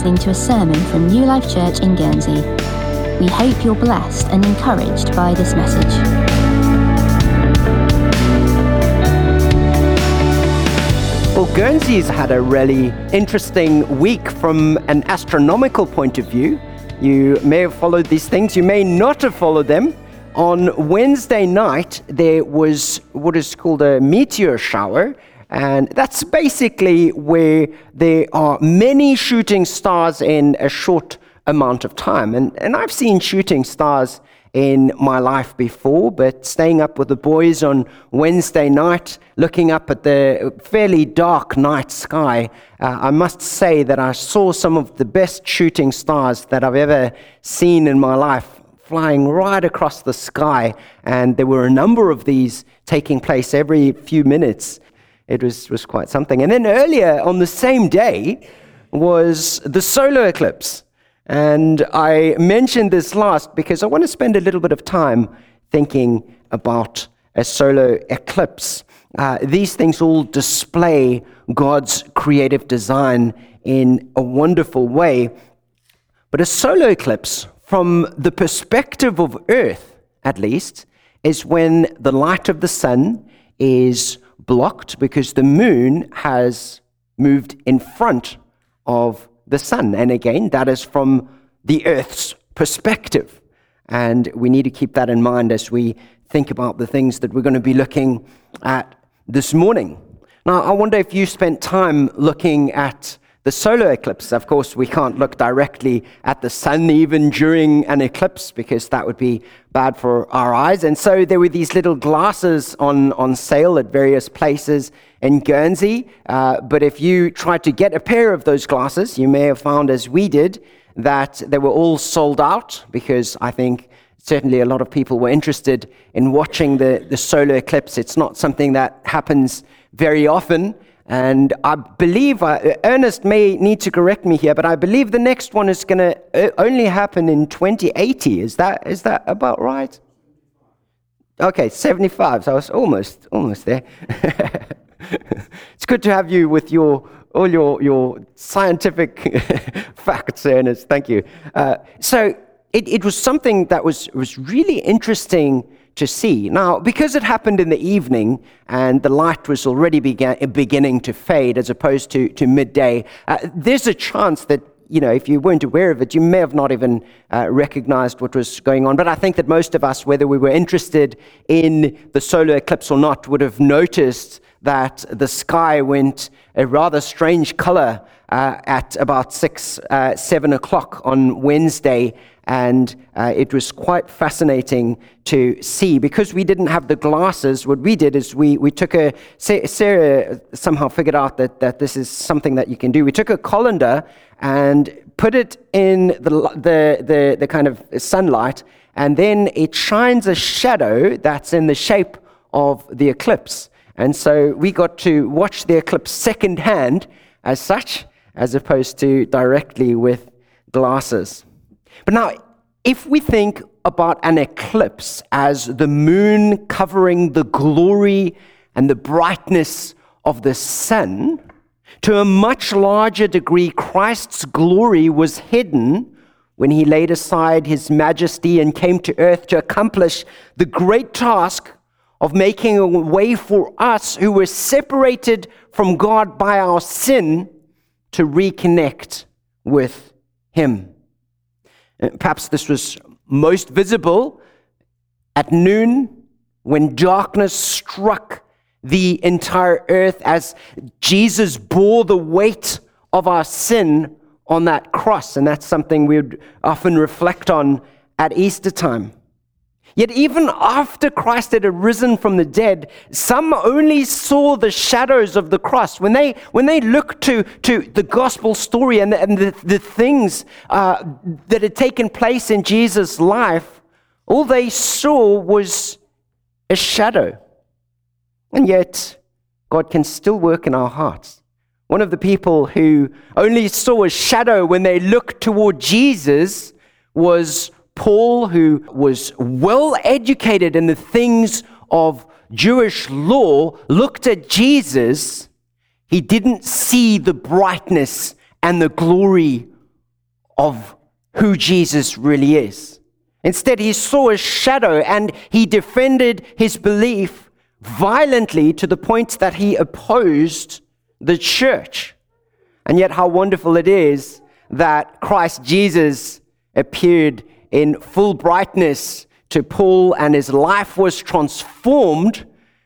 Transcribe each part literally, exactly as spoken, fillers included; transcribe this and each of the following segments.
listening to a sermon from New Life Church in Guernsey. We hope you're blessed and encouraged by this message. Well, Guernsey's had a really interesting week from an astronomical point of view. You may have followed these things, you may not have followed them. On Wednesday night, there was what is called a meteor shower, and that's basically where there are many shooting stars in a short amount of time. And, and I've seen shooting stars in my life before, but staying up with the boys on Wednesday night, looking up at the fairly dark night sky, uh, I must say that I saw some of the best shooting stars that I've ever seen in my life, flying right across the sky, and there were a number of these taking place every few minutes. It was, was quite something. And then earlier on the same day was the solar eclipse. And I mentioned this last because I want to spend a little bit of time thinking about a solar eclipse. Uh, these things all display God's creative design in a wonderful way. But a solar eclipse, from the perspective of Earth at least, is when the light of the sun is blocked because the moon has moved in front of the sun. And again, that is from the Earth's perspective. And we need to keep that in mind as we think about the things that we're going to be looking at this morning. Now, I wonder if you spent time looking at the solar eclipse. Of course, we can't look directly at the sun even during an eclipse because that would be bad for our eyes. And so there were these little glasses on, on sale at various places in Guernsey. Uh, but if you tried to get a pair of those glasses, you may have found, as we did, that they were all sold out because I think certainly a lot of people were interested in watching the, the solar eclipse. It's not something that happens very often. And I believe, uh, Ernest may need to correct me here, but I believe the next one is going to only happen in twenty eighty. Is that is that about right? Okay, seventy-five. So I was almost almost there. It's good to have you with your all your your scientific facts, Ernest. Thank you. Uh, so it, it was something that was was really interesting to see. Now, because it happened in the evening and the light was already began, beginning to fade as opposed to, to midday, uh, there's a chance that, you know, if you weren't aware of it, you may have not even uh, recognized what was going on. But I think that most of us, whether we were interested in the solar eclipse or not, would have noticed that the sky went a rather strange color uh, at about six, uh, seven o'clock on Wednesday. And uh, it was quite fascinating to see. Because we didn't have the glasses, what we did is we, we took a, Sarah somehow figured out that, that this is something that you can do. We took a colander and put it in the, the, the, the kind of sunlight, and then it shines a shadow that's in the shape of the eclipse. And so we got to watch the eclipse secondhand as such, as opposed to directly with glasses. But now, if we think about an eclipse as the moon covering the glory and the brightness of the sun, to a much larger degree, Christ's glory was hidden when he laid aside his majesty and came to earth to accomplish the great task of making a way for us who were separated from God by our sin to reconnect with him. Perhaps this was most visible at noon when darkness struck the entire earth as Jesus bore the weight of our sin on that cross. And that's something we would often reflect on at Easter time. Yet even after Christ had arisen from the dead, some only saw the shadows of the cross. When they when they looked to, to the gospel story and the, and the, the things uh, that had taken place in Jesus' life, all they saw was a shadow. And yet, God can still work in our hearts. One of the people who only saw a shadow when they looked toward Jesus was Paul, who was well educated in the things of Jewish law, looked at Jesus. He didn't see the brightness and the glory of who Jesus really is. Instead, he saw a shadow and he defended his belief violently to the point that he opposed the church. And yet how wonderful it is that Christ Jesus appeared in full brightness to Paul, and his life was transformed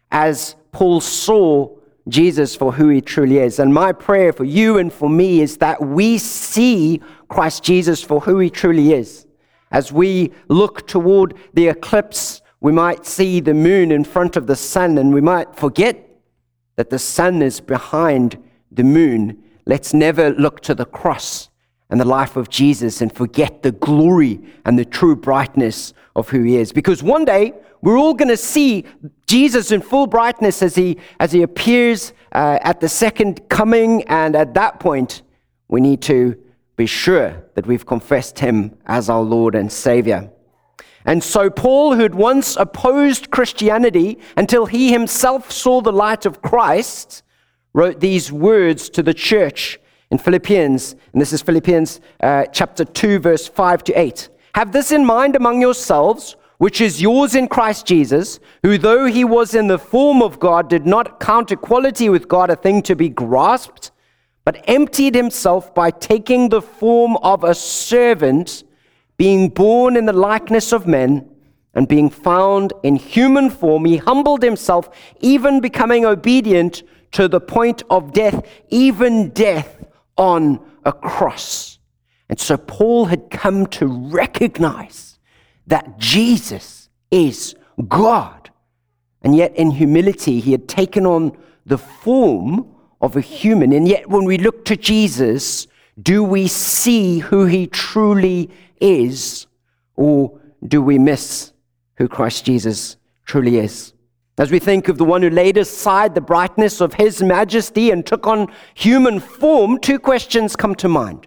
as Paul saw Jesus for who he truly is. And my prayer for you and for me is that we see Christ Jesus for who he truly is. As we look toward the eclipse, we might see the moon in front of the sun, and we might forget that the sun is behind the moon. Let's never look to the cross and the life of Jesus and forget the glory and the true brightness of who he is. Because one day, we're all going to see Jesus in full brightness as he, as he appears uh, at the second coming, and at that point, we need to be sure that we've confessed him as our Lord and Savior. And so Paul, who had once opposed Christianity until he himself saw the light of Christ, wrote these words to the church in Philippians, and this is Philippians uh, chapter two, verse five to eight. Have this in mind among yourselves, which is yours in Christ Jesus, who though he was in the form of God, did not count equality with God a thing to be grasped, but emptied himself by taking the form of a servant, being born in the likeness of men, and being found in human form, he humbled himself, even becoming obedient to the point of death, even death on a cross. And so Paul had come to recognize that Jesus is God. And yet in humility, he had taken on the form of a human. And yet when we look to Jesus, do we see who he truly is, or do we miss who Christ Jesus truly is? As we think of the one who laid aside the brightness of his majesty and took on human form, two questions come to mind.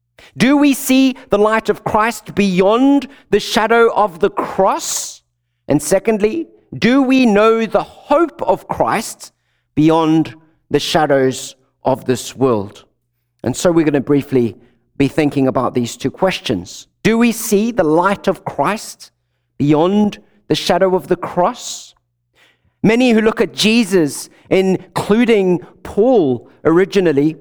Do we see the light of Christ beyond the shadow of the cross? And secondly, do we know the hope of Christ beyond the shadows of this world? And so we're going to briefly be thinking about these two questions. Do we see the light of Christ beyond the shadow of the cross? Many who look at Jesus, including Paul originally,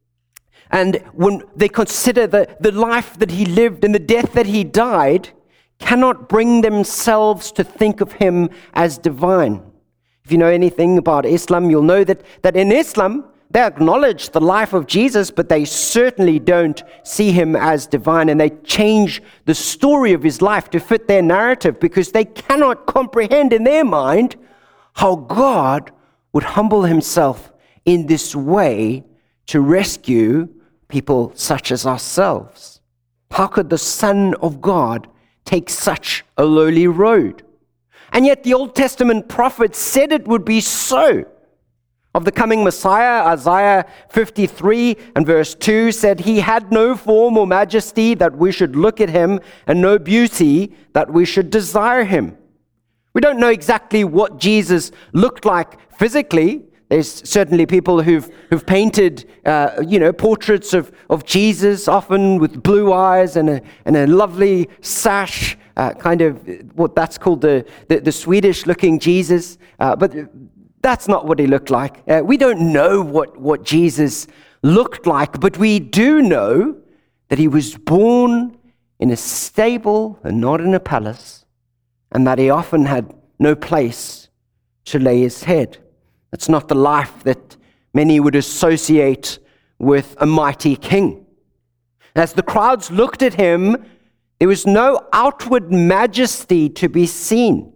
and when they consider the, the life that he lived and the death that he died, cannot bring themselves to think of him as divine. If you know anything about Islam, you'll know that, that in Islam, they acknowledge the life of Jesus, but they certainly don't see him as divine, and they change the story of his life to fit their narrative because they cannot comprehend in their mind how God would humble himself in this way to rescue people such as ourselves. How could the Son of God take such a lowly road? And yet the Old Testament prophets said it would be so. Of the coming Messiah, Isaiah fifty-three and verse two said, he had no form or majesty that we should look at him, and no beauty that we should desire him. We don't know exactly what Jesus looked like physically. There's certainly people who've who've painted, uh, you know, portraits of, of Jesus, often with blue eyes and a and a lovely sash, uh, kind of what that's called the the, the Swedish-looking Jesus. Uh, but that's not what he looked like. Uh, we don't know what what Jesus looked like, but we do know that he was born in a stable and not in a palace, and that he often had no place to lay his head. It's not the life that many would associate with a mighty king. As the crowds looked at him, there was no outward majesty to be seen.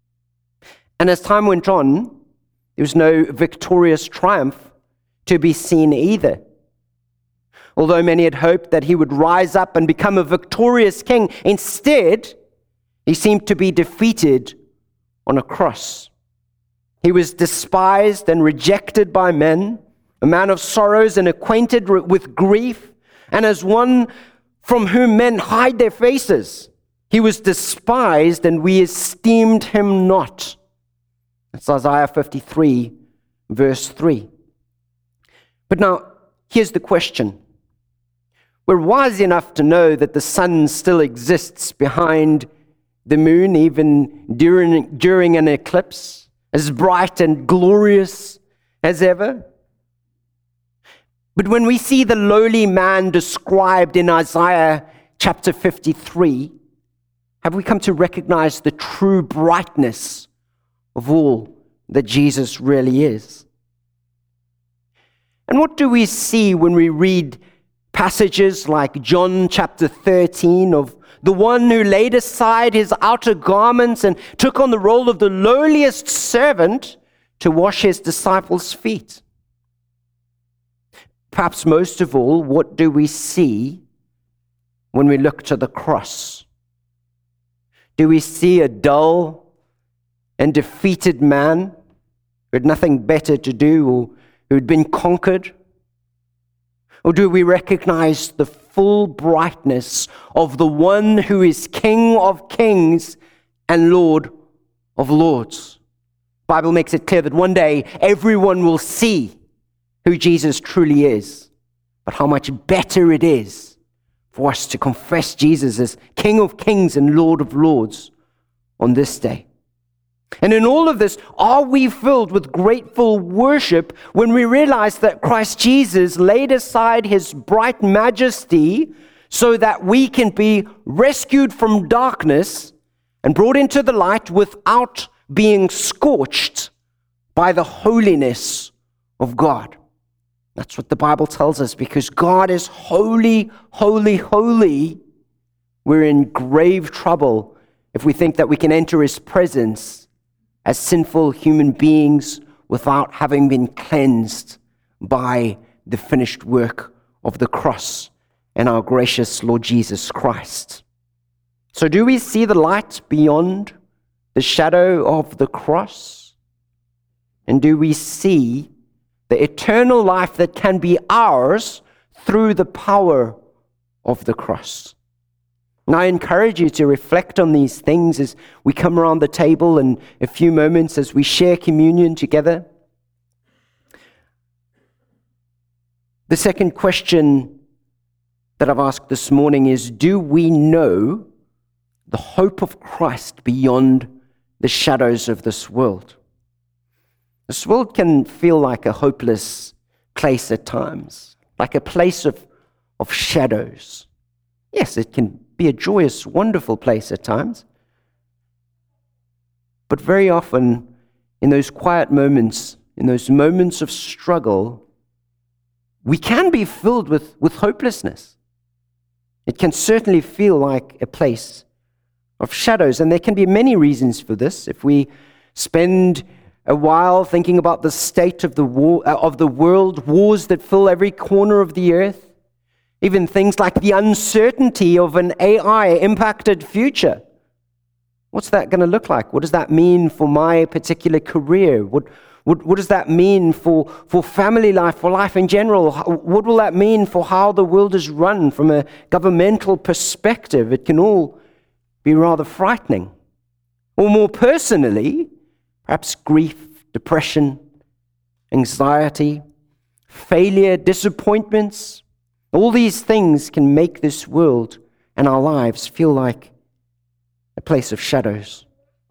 And as time went on, there was no victorious triumph to be seen either. Although many had hoped that he would rise up and become a victorious king, instead, he seemed to be defeated on a cross. He was despised and rejected by men, a man of sorrows and acquainted with grief, and as one from whom men hide their faces. He was despised, and we esteemed him not. That's Isaiah fifty-three, verse three. But now, here's the question. We're wise enough to know that the sun still exists behind the moon, even during, during an eclipse, as bright and glorious as ever. But when we see the lowly man described in Isaiah chapter fifty-three, have we come to recognize the true brightness of all that Jesus really is? And what do we see when we read passages like John chapter thirteen of the one who laid aside his outer garments and took on the role of the lowliest servant to wash his disciples' feet? Perhaps most of all, what do we see when we look to the cross? Do we see a dull and defeated man who had nothing better to do or who had been conquered? Or do we recognize the full brightness of the one who is King of kings and Lord of lords? The Bible makes it clear that one day everyone will see who Jesus truly is, but how much better it is for us to confess Jesus as King of kings and Lord of lords on this day. And in all of this, are we filled with grateful worship when we realize that Christ Jesus laid aside his bright majesty so that we can be rescued from darkness and brought into the light without being scorched by the holiness of God? That's what the Bible tells us. Because God is holy, holy, holy, we're in grave trouble if we think that we can enter his presence as sinful human beings without having been cleansed by the finished work of the cross and our gracious Lord Jesus Christ. So do we see the light beyond the shadow of the cross? And do we see the eternal life that can be ours through the power of the cross? And I encourage you to reflect on these things as we come around the table in a few moments as we share communion together. The second question that I've asked this morning is, do we know the hope of Christ beyond the shadows of this world? This world can feel like a hopeless place at times, like a place of, of shadows. Yes, it can be a joyous, wonderful place at times. But very often, in those quiet moments, in those moments of struggle, we can be filled with, with hopelessness. It can certainly feel like a place of shadows, and there can be many reasons for this. If we spend a while thinking about the state of the war, uh, of the world, wars that fill every corner of the earth, even things like the uncertainty of an A I-impacted future. What's that going to look like? What does that mean for my particular career? What, what, what does that mean for, for family life, for life in general? What will that mean for how the world is run from a governmental perspective? It can all be rather frightening. Or more personally, perhaps grief, depression, anxiety, failure, disappointments. All these things can make this world and our lives feel like a place of shadows.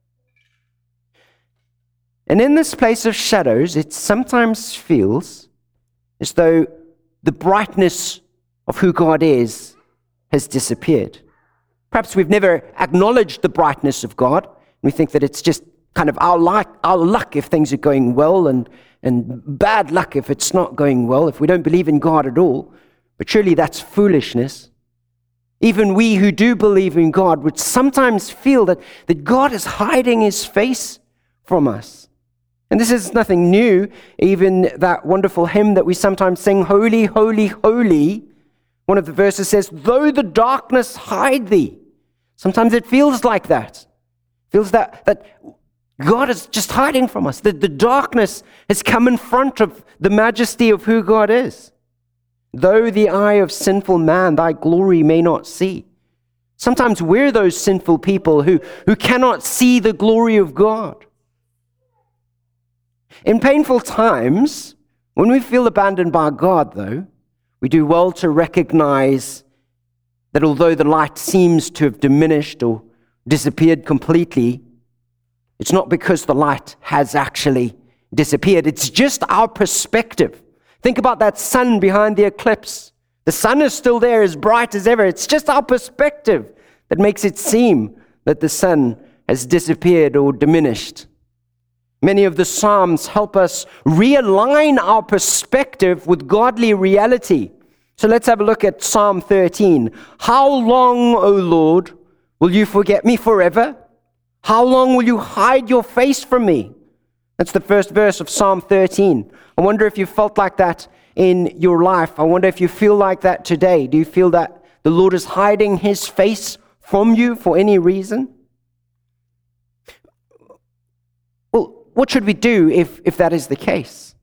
And in this place of shadows, it sometimes feels as though the brightness of who God is has disappeared. Perhaps we've never acknowledged the brightness of God. We think that it's just kind of our luck, our luck if things are going well, and, and bad luck if it's not going well, if we don't believe in God at all. But surely that's foolishness. Even we who do believe in God would sometimes feel that, that God is hiding his face from us. And this is nothing new. Even that wonderful hymn that we sometimes sing, Holy, Holy, Holy, one of the verses says, though the darkness hide thee. Sometimes it feels like that. It feels that, that God is just hiding from us. That the darkness has come in front of the majesty of who God is. Though the eye of sinful man thy glory may not see. Sometimes we're those sinful people who, who cannot see the glory of God. In painful times, when we feel abandoned by God, though, we do well to recognize that although the light seems to have diminished or disappeared completely, it's not because the light has actually disappeared. It's just our perspective. Think about that sun behind the eclipse. The sun is still there, as bright as ever. It's just our perspective that makes it seem that the sun has disappeared or diminished. Many of the Psalms help us realign our perspective with godly reality. So let's have a look at Psalm thirteen. How long, O Lord, will you forget me forever? How long will you hide your face from me? That's the first verse of Psalm thirteen. I wonder if you felt like that in your life. I wonder if you feel like that today. Do you feel that the Lord is hiding his face from you for any reason? Well, what should we do if, if that is the case?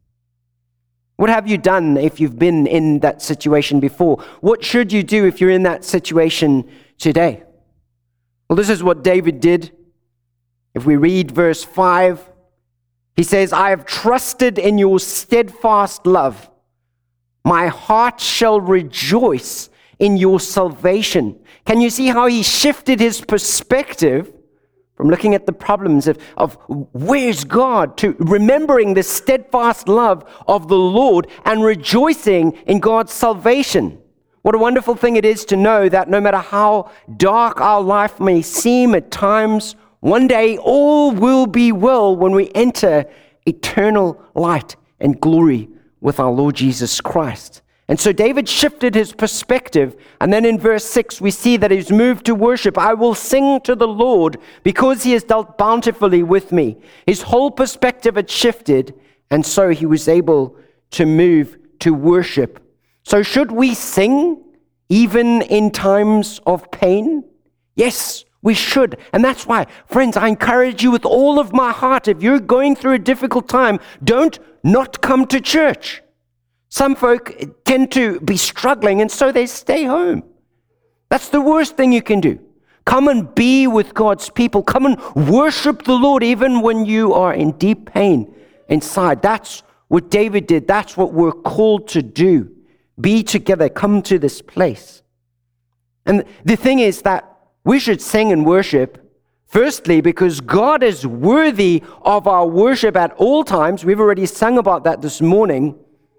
What have you done if you've been in that situation before? What should you do if you're in that situation today? Well, this is what David did. If we read verse five, he says, I have trusted in your steadfast love. My heart shall rejoice in your salvation. Can you see how he shifted his perspective from looking at the problems of, of where's God to remembering the steadfast love of the Lord and rejoicing in God's salvation? What a wonderful thing it is to know that no matter how dark our life may seem at times, one day all will be well when we enter eternal light and glory with our Lord Jesus Christ. And so David shifted his perspective, and then in verse six we see that he's moved to worship. I will sing to the Lord because he has dealt bountifully with me. His whole perspective had shifted, and so he was able to move to worship. So should we sing even in times of pain? Yes, we should. And that's why, friends, I encourage you with all of my heart, if you're going through a difficult time, don't not come to church. Some folk tend to be struggling, and so they stay home. That's the worst thing you can do. Come and be with God's people. Come and worship the Lord even when you are in deep pain inside. That's what David did. That's what we're called to do. Be together. Come to this place. And the thing is that we should sing and worship, firstly, because God is worthy of our worship at all times. We've already sung about that this morning.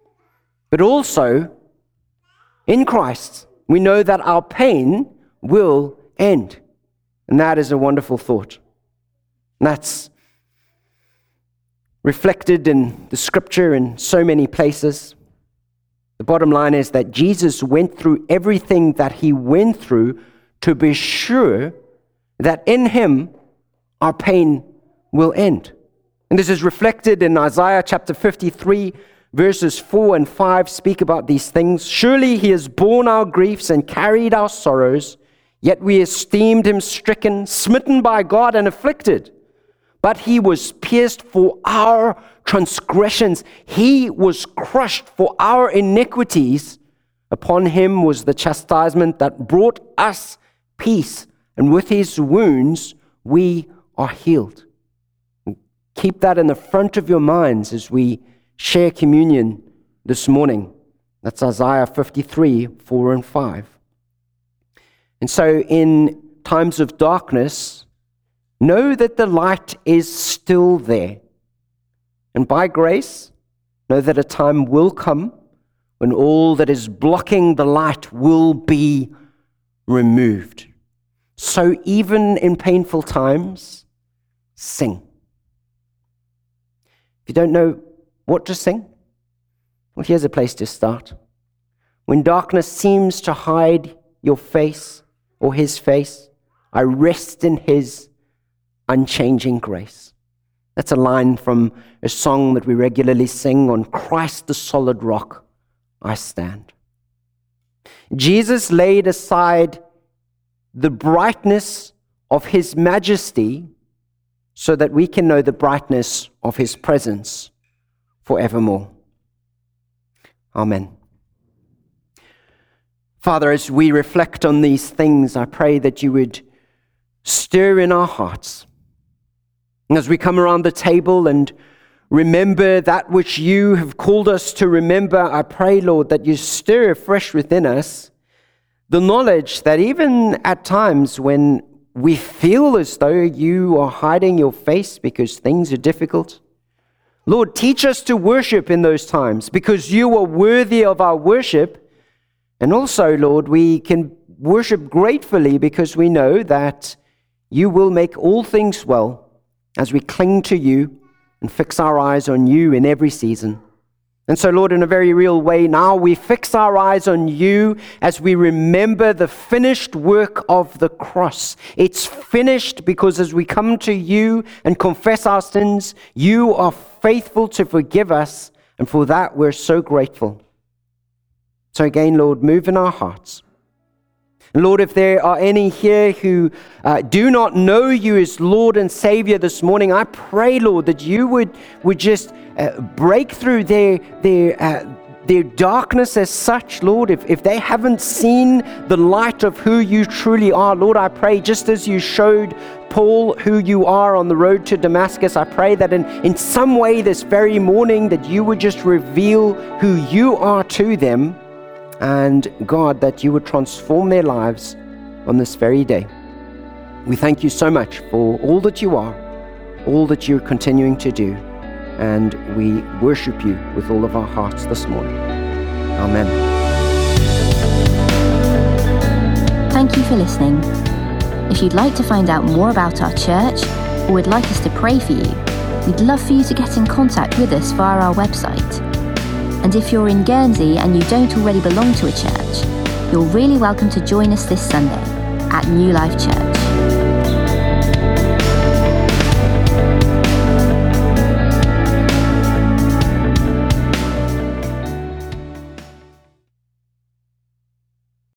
But also, in Christ, we know that our pain will end. And that is a wonderful thought. And that's reflected in the scripture in so many places. The bottom line is that Jesus went through everything that he went through to be sure that in him our pain will end. And this is reflected in Isaiah chapter fifty-three, verses four and five speak about these things. Surely he has borne our griefs and carried our sorrows, yet we esteemed him stricken, smitten by God and afflicted. But he was pierced for our transgressions. He was crushed for our iniquities. Upon him was the chastisement that brought us peace, and with his wounds we are healed. Keep that in the front of your minds as we share communion this morning. That's Isaiah fifty-three, four and five. And so in times of darkness, know that the light is still there. And by grace, know that a time will come when all that is blocking the light will be removed. So even in painful times, sing. If you don't know what to sing, well, here's a place to start. When darkness seems to hide your face or his face, I rest in his unchanging grace. That's a line from a song that we regularly sing, On Christ the solid rock I stand. Jesus laid aside the brightness of his majesty so that we can know the brightness of his presence forevermore. Amen. Father, as we reflect on these things, I pray that you would stir in our hearts. And as we come around the table and remember that which you have called us to remember, I pray, Lord, that you stir afresh within us the knowledge that even at times when we feel as though you are hiding your face because things are difficult, Lord, teach us to worship in those times because you are worthy of our worship. And also, Lord, we can worship gratefully because we know that you will make all things well as we cling to you and fix our eyes on you in every season. And so, Lord, in a very real way, now we fix our eyes on you as we remember the finished work of the cross. It's finished because as we come to you and confess our sins, you are faithful to forgive us, and for that we're so grateful. So again, Lord, move in our hearts. And Lord, if there are any here who uh, do not know you as Lord and Savior this morning, I pray, Lord, that you would, would just uh, break through their their uh, their darkness as such, Lord. If, if they haven't seen the light of who you truly are, Lord, I pray, just as you showed Paul who you are on the road to Damascus, I pray that in, in some way this very morning that you would just reveal who you are to them. And God, that you would transform their lives on this very day. We thank you so much for all that you are, all that you're continuing to do, and we worship you with all of our hearts this morning. Amen. Thank you for listening. If you'd like to find out more about our church or would like us to pray for you, we'd love for you to get in contact with us via our website. And if you're in Guernsey and you don't already belong to a church, you're really welcome to join us this Sunday at New Life Church.